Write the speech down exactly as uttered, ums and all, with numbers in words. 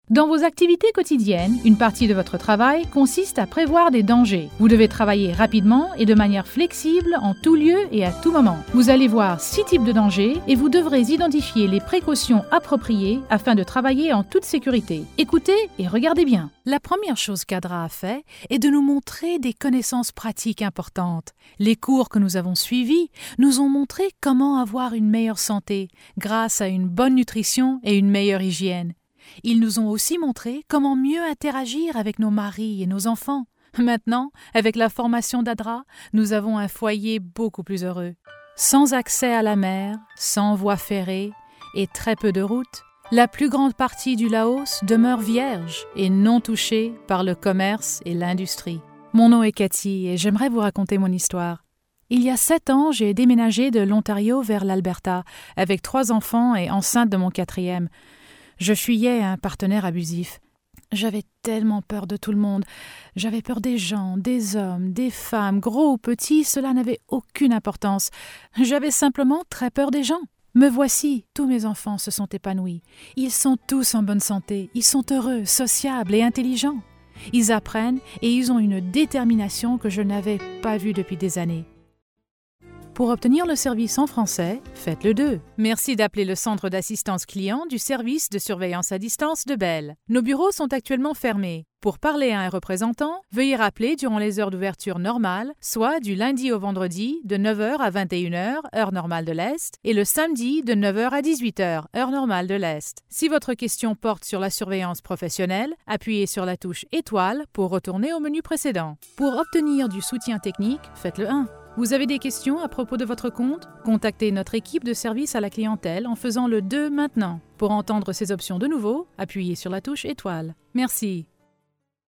Dans vos activités quotidiennes, une partie de votre travail consiste à prévoir des dangers. Vous devez travailler rapidement et de manière flexible en tout lieu et à tout moment. Vous allez voir six types de dangers et vous devrez identifier les précautions appropriées afin de travailler en toute sécurité. Écoutez et regardez bien. La première chose qu'Adra a fait est de nous montrer des connaissances pratiques importantes. Les cours que nous avons suivis nous ont montré comment avoir une meilleure santé grâce à une bonne nutrition et une meilleure hygiène. Ils nous ont aussi montré comment mieux interagir avec nos maris et nos enfants. Maintenant, avec la formation d'Adra, nous avons un foyer beaucoup plus heureux. Sans accès à la mer, sans voie ferrée et très peu de routes, la plus grande partie du Laos demeure vierge et non touchée par le commerce et l'industrie. Mon nom est Cathy et j'aimerais vous raconter mon histoire. Il y a sept ans, j'ai déménagé de l'Ontario vers l'Alberta avec trois enfants et enceinte de mon quatrième. Je fuyais un partenaire abusif. J'avais tellement peur de tout le monde. J'avais peur des gens, des hommes, des femmes, gros ou petits, cela n'avait aucune importance. J'avais simplement très peur des gens. Me voici, tous mes enfants se sont épanouis. Ils sont tous en bonne santé, ils sont heureux, sociables et intelligents. Ils apprennent et ils ont une détermination que je n'avais pas vue depuis des années. Pour obtenir le service en français, faites le deux. Merci d'appeler le centre d'assistance client du service de surveillance à distance de Bell. Nos bureaux sont actuellement fermés. Pour parler à un représentant, veuillez rappeler durant les heures d'ouverture normales, soit du lundi au vendredi de neuf heures à vingt et une heures, heure normale de l'Est, et le samedi de neuf heures à dix-huit heures, heure normale de l'Est. Si votre question porte sur la surveillance professionnelle, appuyez sur la touche étoile pour retourner au menu précédent. Pour obtenir du soutien technique, faites le un. Vous avez des questions à propos de votre compte? Contactez notre équipe de service à la clientèle en faisant le deux maintenant. Pour entendre ces options de nouveau, appuyez sur la touche étoile. Merci.